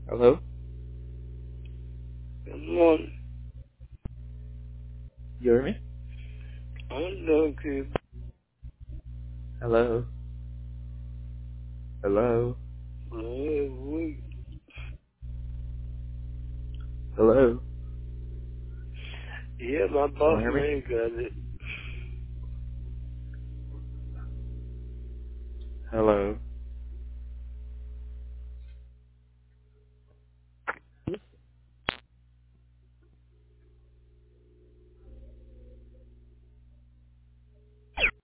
Hello? Good morning. You hear me? I'm doing good. Hello? Hello? Boy, Hello? yeah, my Can you boss hear me? man got it. Hello?